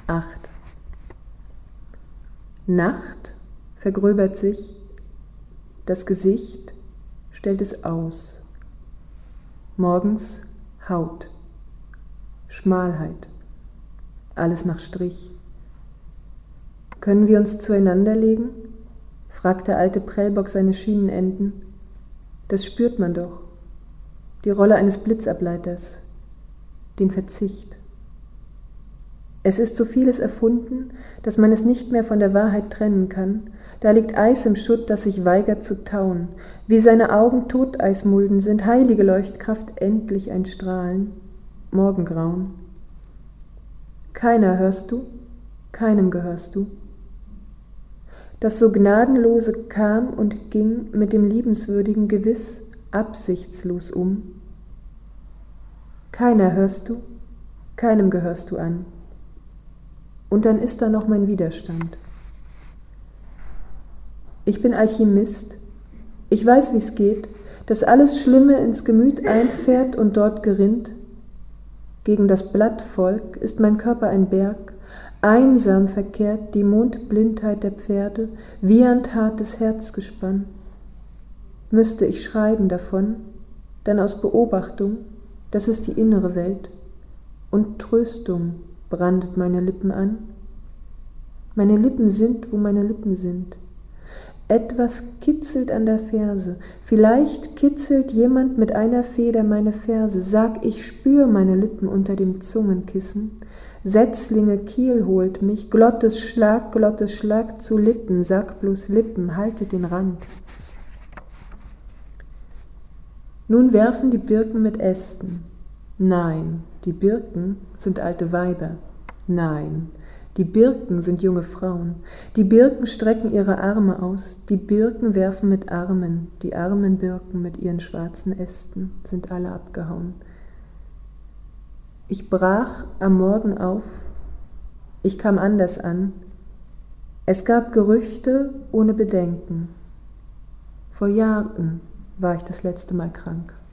8. Nacht vergröbert sich, das Gesicht stellt es aus. Morgens Haut, Schmalheit, alles nach Strich. Können wir uns zueinander legen? Fragt der alte Prellbock seine Schienenenden. Das spürt man doch, die Rolle eines Blitzableiters, den Verzicht. Es ist so vieles erfunden, dass man es nicht mehr von der Wahrheit trennen kann. Da liegt Eis im Schutt, das sich weigert zu tauen. Wie seine Augen Toteismulden sind, heilige Leuchtkraft, endlich ein Strahlen, Morgengrauen. Keiner hörst du, keinem gehörst du. Das so Gnadenlose kam und ging mit dem Liebenswürdigen gewiss absichtslos um. Keiner hörst du, keinem gehörst du an. Und dann ist da noch mein Widerstand. Ich bin Alchemist, ich weiß, wie's geht, dass alles Schlimme ins Gemüt einfährt und dort gerinnt. Gegen das Blattvolk ist mein Körper ein Berg, einsam verkehrt die Mondblindheit der Pferde, wiehernd hartes Herzgespann. Müsste ich schreiben davon, dann aus Beobachtung, das ist die innere Welt, und Tröstung brandet meine Lippen an. Meine Lippen sind, wo meine Lippen sind. Etwas kitzelt an der Ferse, vielleicht kitzelt jemand mit einer Feder meine Ferse. Sag, ich spür meine Lippen unter dem Zungenkissen. Setzlinge Kiel holt mich, Glottes Schlag zu Lippen, sag bloß Lippen, haltet den Rand. Nun werfen die Birken mit Ästen. Nein, die Birken sind alte Weiber. Nein, die Birken sind junge Frauen. Die Birken strecken ihre Arme aus. Die Birken werfen mit Armen. Die armen Birken mit ihren schwarzen Ästen sind alle abgehauen. Ich brach am Morgen auf. Ich kam anders an. Es gab Gerüchte ohne Bedenken. Vor Jahren war ich das letzte Mal krank.